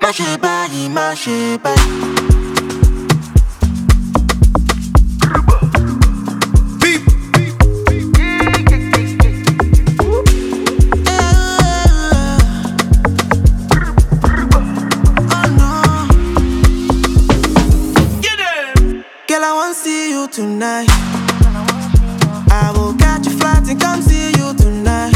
ṣe báyìí, má ṣe báyìí. Girl, I want to see you tonight. I will catch a flight and come see you tonight.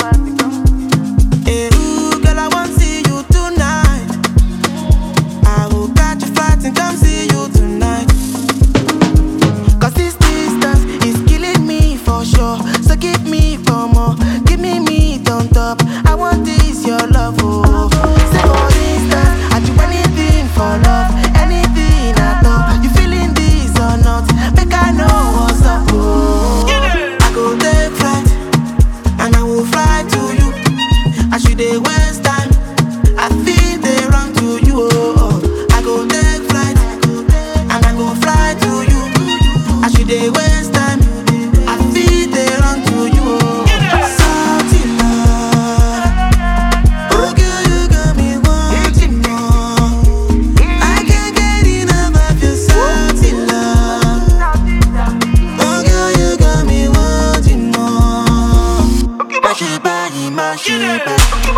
Hey, ooh, girl, I want to see you tonight. I will catch a flight and come see you tonight. Cause this distance is killing me for sure. So give me for more, give me meat on top. I want this, your love, oh. Say for instance, I do anything for love, anything at all. You feeling this or not? Make I know what's up, oh. I go take flight, and I will fly to you. I should dey waste time, I feel they run to you, oh. I go take flight, and I go fly to you. I should dey waste time, I feel they run to you, oh. Salty love, oh girl, you got me wanting more. I can't get enough of your salty love. Oh girl, you got me wanting more. Má ṣe báyìí, má ṣe báyìí.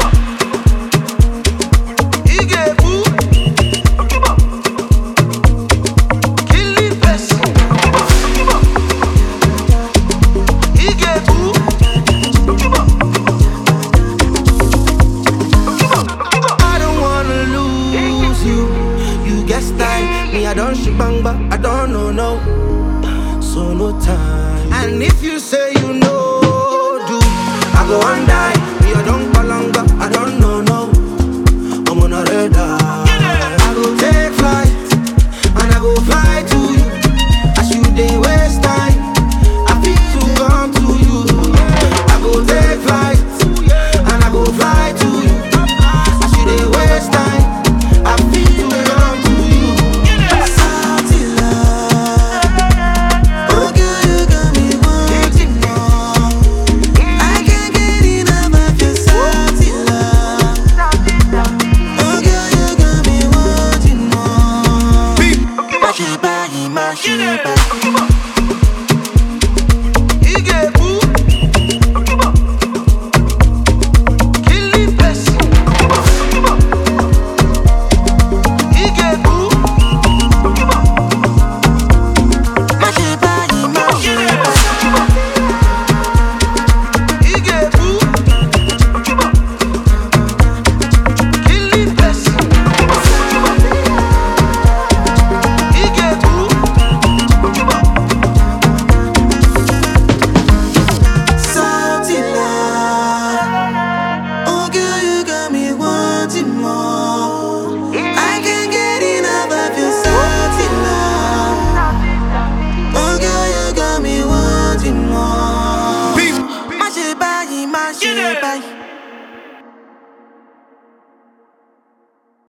I don't wanna lose you. You get style, me I don't shibang, but I don't know no. So no time. And if you say you know, do I go and die? Me I don't balanga, I don't know no. I'm on a radar. I go take flight, and I go fly to you. I should dey waste time, I feel to come to you. I go take flight, and I go fly to you. I should dey waste time, I feel to come to you. Salty love, oh girl, you got me wanting more. I can't get enough of your salty love. Oh girl, you got me wanting more. Má ṣe báyìí, má ṣe báyìí.